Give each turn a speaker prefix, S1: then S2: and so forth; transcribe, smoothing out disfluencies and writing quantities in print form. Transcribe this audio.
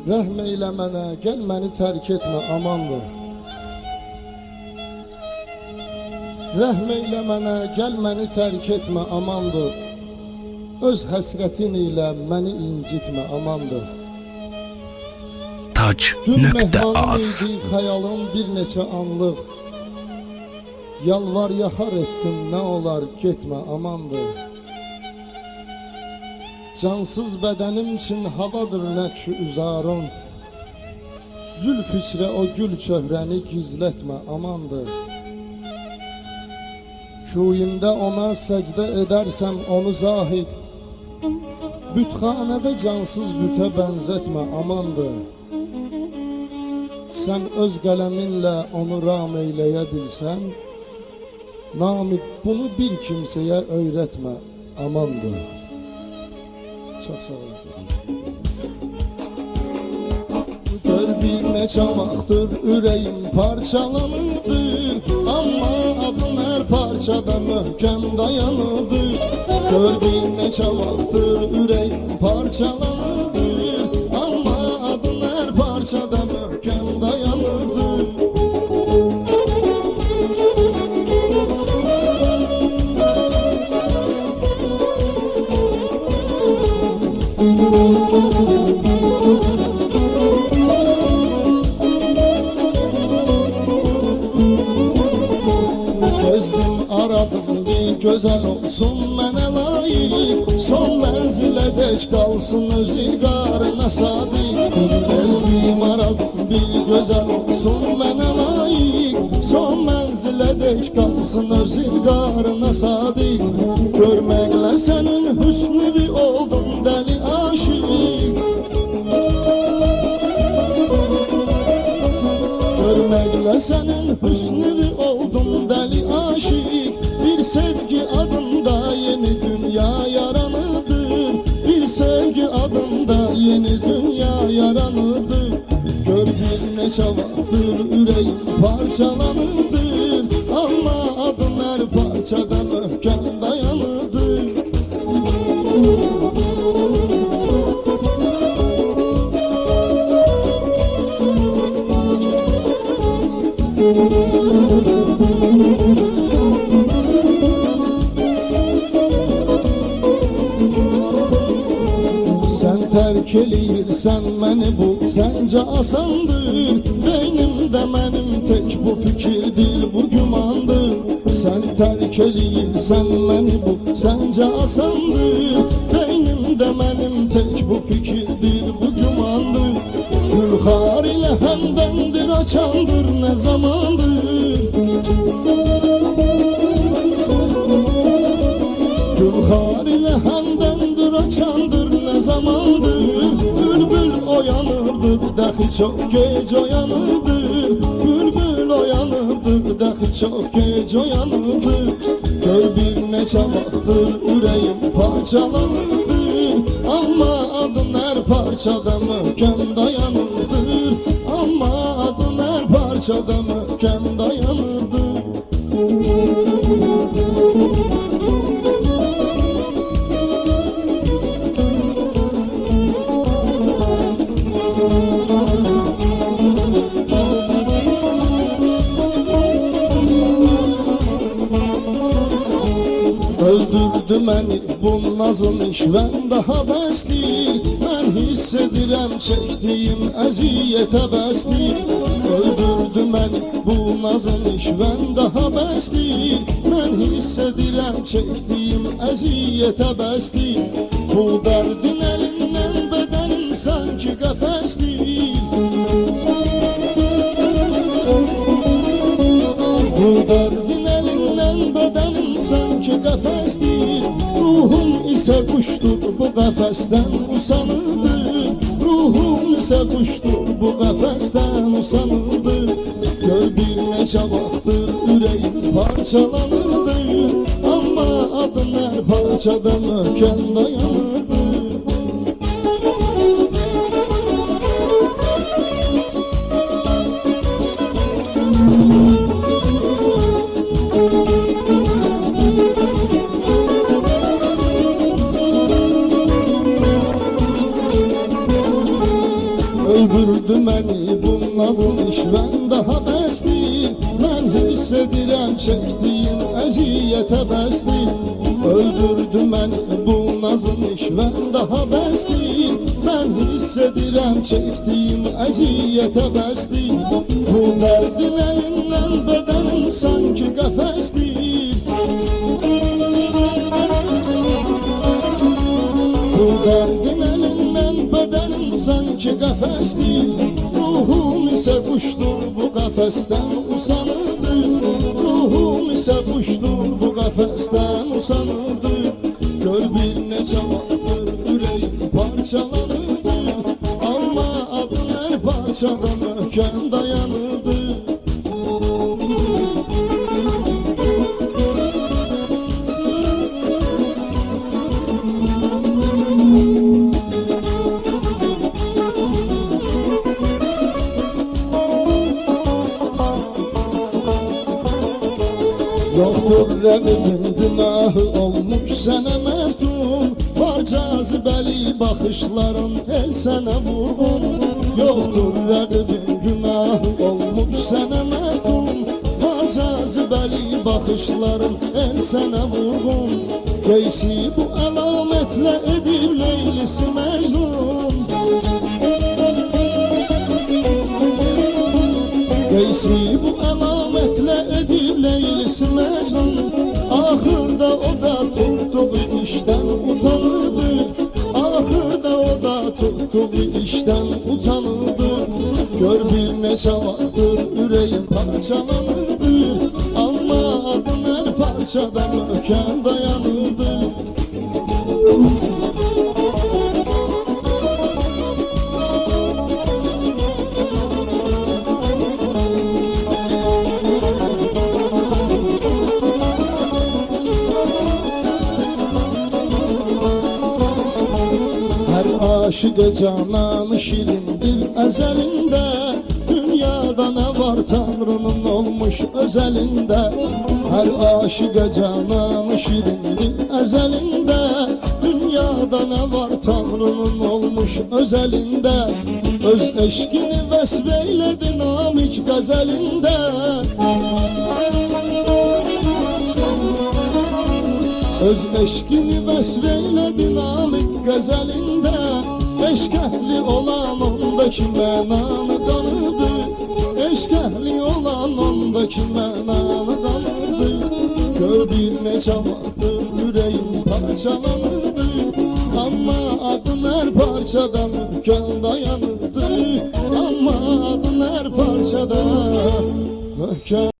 S1: Rəhm eylə mənə, gəl məni tərk etmə, amandır. Rəhm eylə mənə, gəl məni tərk etmə, amandır. Öz həsrətin ilə məni incitmə, amandır.
S2: Tac.az
S1: idi xəyalım bir neçə anlıq. Yalvar yaxar etdim, nə olar getmə, amandır. Cansız bədənim üçün havadır nəqşü üzarın. Zülf içrə o gül çöhrəni gizlətmə, amandır. Kuyumda ona səcdə edərsəm onu zahid. Bütxanədə cansız bütə bənzətmə, amandır. Sən öz qələminlə onu ram eyləyə bilsən, Namib bunu bir kimsəyə öyrətmə, amandır. Çox sağ olun. Gör bir neçə vaxtdır ürəyim parçalanırdır, amma adın hər parçada möhkəm dayanırdır. Gör bir neçə vaxtdır ürəyim parçalanırdır, amma adın hər parçada möhkəm dayanırdır. Gezdim aradım bir gözəl olsun mənə layık, son mənzilə dək qalsın öz ilqarına sadiq. Gezdim aradım bir gözəl olsun mənə layık, son mənzilə dək qalsın öz ilqarına sadiq. Görməklə sənin hüsnüvi oldum dəli aşiq. Görməklə sənin hüsnüvi oldum dəli aşiq. Bir sevgi adında yeni dünya yaranırdır, bir sevgi adında yeni dünya yaranırdır. Gör bir neçə vaxtdır ürəyim parçalanırdır, amma adın hər parçada möhkəm dayanırdır. Sən tərk eləyirsən məni, bu səncə asandır. Beynimdə mənim tək bu fikirdir, bu gümandır. Sən tərk eləyirsən məni, bu səncə asandır. Beynimdə mənim tək bu fikirdir, bu gümandır. Gülxar ilə həmdəndir, açandır, nə zamandır. Gülxar ilə həmdəndir, açandır, nə zamandır. Bülbül oyanırdır, dəxi çox gec oyanırdır. Bülbül oyanırdır, dəxi çox gec oyanırdır. Gör bir neçə vaxtdır ürəyim parçalanırdır, amma adın hər parçada möhkəm dayanırdır. Amma adın hər parçada möhkəm dayanırdır. Öldürdü məni bu nazın işvən daha bəsdir. Mən hiss edirəm çəkdiyim əziyyətə bəsdir. Öldürdü məni bu nazın işvən daha bəsdir. Mən hiss edirəm çəkdiyim əziyyətə bəsdir. Bu dərdin əlindən bədənim sanki qəfəsdir. Bu dərdin əlindən bədənim sanki qəfəsdir. Ruhum isə quşdur, bu qəfəsdən usanırdır. Ruhum isə quşdur, bu qəfəsdən usanırdır. Gör bir neçə vaxtdır ürəyim parçalanırdır, amma adın hər parçada möhkəm dayanırdır. Öldürdü məni bu nazın işvən daha bəsdir. Mən hiss edirəm çəkdiyim əziyyətə bəsdir. Öldürdü məni bu nazın işvən daha bəsdir. Mən hiss edirəm çəkdiyim əziyyətə bəsdir. Bu dərdin əlindən bədənim sanki qəfəsdir. Bu dərdin əlindən bədənim sanki qəfəsdir. Ruhum isə quşdur bu qəfəsdən usanırdı. Ruhum isə quşdur bu qəfəsdən usanırdı. Gör bir necə vaxtdır ürəyim parçalanırdı. Amma adın hər parçada möhkəm dayanırdı. Yoktur rəqibin günahı olmuş sənə məhdum. Var cazibəli baxışların el sənə vurğun. Yoktur rəqibin günahı olmuş sənə məhdum. Var cazibəli baxışların el sənə vurğun. Geysi bu əlamətlə edir Leylisi Məcnun. Geysi bu əlamətlə edir Leylisi Məcnun. Axırda o da tutduğu işdən utanırdı. Axırda o da tutduğu işdən utanırdı. Gör bir neçə vaxtdır ürəyim parçalanırdı. Amma adın hər parçada möhkəm dayanırdı. Hər aşıqə cananı şirindir əzəlində. Dünyada nə var Tanrının olmuş özəlində. Hər aşıqə cananı şirindir əzəlində. Dünyada nə var Tanrının olmuş özəlində. Öz eşqini vəsf eylədi Namik qəzəlində. Öz eşqini vəsf eylədi Namik qəzəlində. Eşq əhli olan ondaki mənanı tanıdı. Eşq əhli olan ondaki mənanı tanıdı. Gör bir neçə vaxtdır ürəyim parçalanırdı. Amma adın hər parçada möhkəm dayanırdı. Amma adın hər parçada möhkəm